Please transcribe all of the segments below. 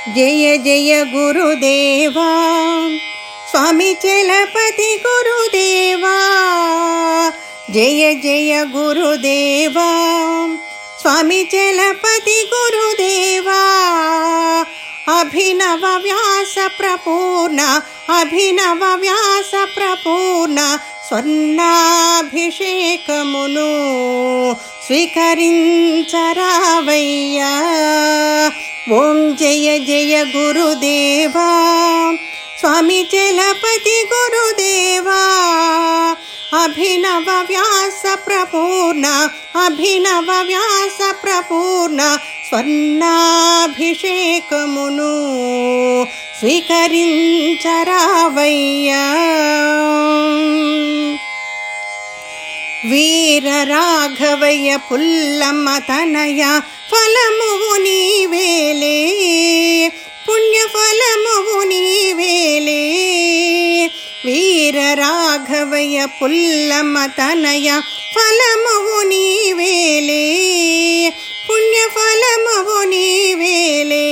జయ జయ గురుదేవా స్వామి చలపతి గురుదేవా, జయ జయ గురుదేవా స్వామి చలపతి గురుదేవా. అభినవ వ్యాస ప్రపూర్ణ, అభినవ వ్యాస ప్రపూర్ణ స్వర్ణాభిషేకమును స్వీకరించరావయ్యా. ఓం జయ జయ గురుదేవా స్వామి చలపతి గురుదేవా. అభినవ వ్యాస ప్రపూర్ణ, అభినవ వ్యాస ప్రపూర్ణ స్వర్ణాభిషేకమును స్వీకరించరావయ్యా. వీర రాఘవయ్య పుల్లమ్మ తనయ ఫలమువు నీవేలే, పుణ్యఫలమువు నీవేలే. వీర రాఘవయ్య పుల్లమ్మ తనయ ఫలమువు నీవేలే, పుణ్యఫలమువు నీవేలే.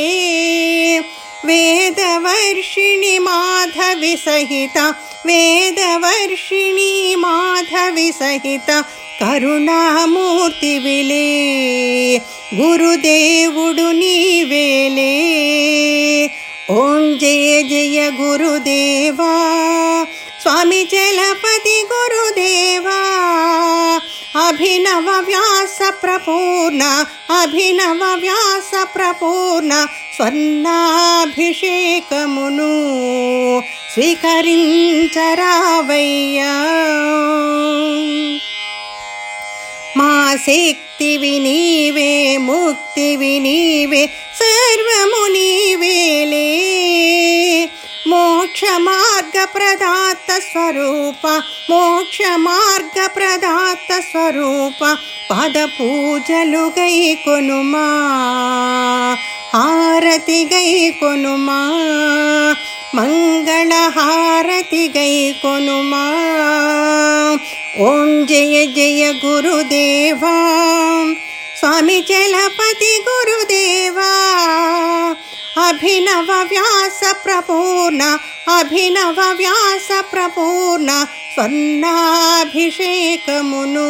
వేదవర్షిణి మాధవి సహిత, వేదవర్షిణి మాధవి సహిత కరుణామూర్తి విలే, గురుదేవుడు నీవేలే. ఓం జయ జయ గురుదేవా స్వామి చలపతి గురుదేవా. అభినవ వ్యాస ప్రపూర్ణ, అభినవ వ్యాస ప్రపూర్ణ స్వర్ణాభిషేకమును స్వీకరించరావయ్యా. మా శక్తివి నీవే, ముక్తివి నీవే, సర్వము నీవేలే. మోక్ష మార్గ ప్రదాత స్వరూప, మోక్ష మార్గ ప్రదాత స్వరూప పద పూజలు గై కొనుమా, హారతి గై కొనుమా, మంగళ హారతి గై కొనుమా. ఓం జయ జయ గురుదేవా స్వామి చలపతి గురుదేవా. అభినవ వ్యాస ప్రపూర్ణ, అభినవ వ్యాస ప్రపూర్ణ స్వర్ణాభిషేకమును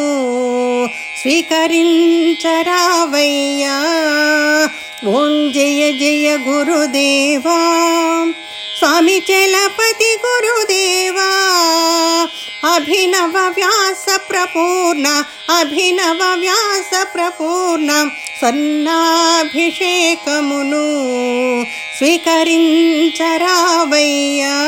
స్వీకరించరావయ్యా. ఓం జయ జయ గురుదేవా స్వామి చలపతి గురుదేవా. అభినవ వ్యాస ప్రపూర్ణ, అభినవ వ్యాస ప్రపూర్ణ స్వర్ణాభిషేకమును స్వీకరించరావయ్యా.